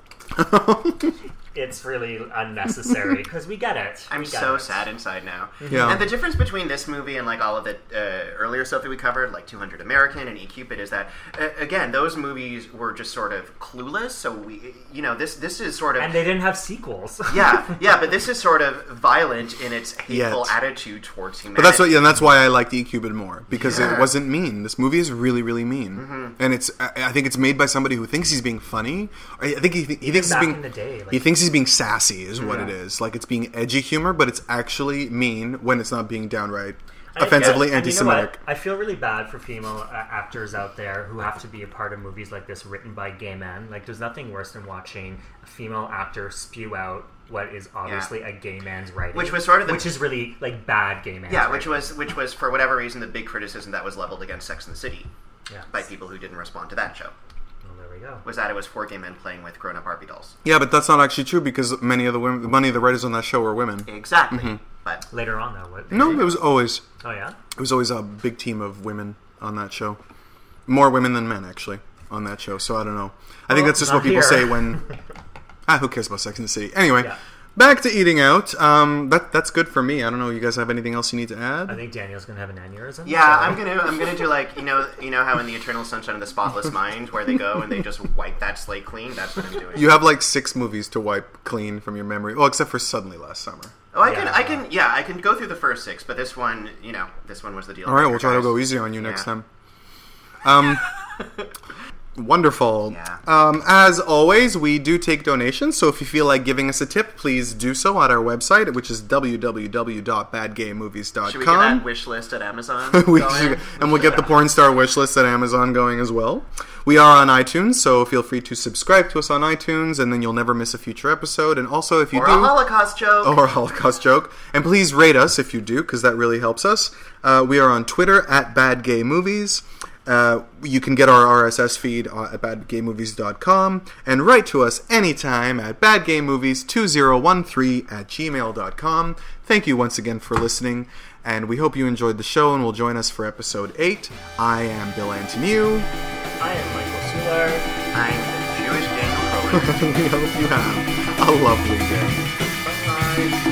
Speaker 4: It's really unnecessary, because we get it.
Speaker 3: I'm so sad inside now.
Speaker 1: Yeah.
Speaker 3: And the difference between this movie and like all of the earlier stuff that we covered, like 200 American and E-Cupid, is that, again, those movies were just sort of clueless, so this is sort of...
Speaker 4: And they didn't have sequels.
Speaker 3: but this is sort of violent in its hateful attitude towards humanity.
Speaker 1: But that's why I liked E-Cupid more, because it wasn't mean. This movie is really, really mean. And I think it's made by somebody who thinks he's being funny. I think he thinks he's being...
Speaker 4: in the day,
Speaker 1: he thinks he's being sassy is what it is. Like, it's being edgy humor, but it's actually mean when it's not being downright offensively anti-Semitic.
Speaker 4: I feel really bad for female actors out there who have to be a part of movies like this written by gay men. Like, there's nothing worse than watching a female actor spew out what is obviously a gay man's writing,
Speaker 3: which was sort of
Speaker 4: which is really like bad gay man's
Speaker 3: writing. which
Speaker 4: which
Speaker 3: was for whatever reason the big criticism that was leveled against Sex and the City by people who didn't respond to that show. Was that it was 4 gay men playing with grown-up Barbie dolls.
Speaker 1: Yeah, but that's not actually true, because many of the writers on that show were women.
Speaker 3: Exactly. But
Speaker 4: later on, though, what?
Speaker 1: No, it was always.
Speaker 4: Oh yeah.
Speaker 1: It was always a big team of women on that show. More women than men, actually, on that show. So I don't know. I think that's just what people say when. Who cares about Sex and the City? Anyway. Yeah. Back to eating out. That's good for me. I don't know. You guys have anything else you need to add?
Speaker 4: I think Daniel's gonna have an aneurysm.
Speaker 3: Yeah, so. I'm gonna do like you know how in the Eternal Sunshine of the Spotless Mind where they go and they just wipe that slate clean. That's what I'm doing.
Speaker 1: You have like 6 movies to wipe clean from your memory. Well, except for Suddenly Last Summer.
Speaker 3: Oh, I can go through the first 6, but this one was the deal.
Speaker 1: All right, we'll try to go easier on you next time. Wonderful.
Speaker 3: Yeah.
Speaker 1: As always, we do take donations, so if you feel like giving us a tip, please do so at our website, which is www.badgaymovies.com.
Speaker 3: Should we get that wish list at Amazon
Speaker 1: and we'll get the porn star wish list at Amazon going as well. We are on iTunes, so feel free to subscribe to us on iTunes, and then you'll never miss a future episode. And also, if you
Speaker 3: a Holocaust joke.
Speaker 1: Or a Holocaust joke. And please rate us if you do, because that really helps us. We are on Twitter at badgaymovies. You can get our RSS feed at badgaymovies.com and write to us anytime at badgaymovies2013@gmail.com. Thank you once again for listening, and we hope you enjoyed the show and will join us for episode 8. I am Bill Antoniou.
Speaker 4: I am Michael Sular.
Speaker 3: I'm the Jewish Daniel Cohen.
Speaker 1: We hope you have a lovely day.
Speaker 3: Bye.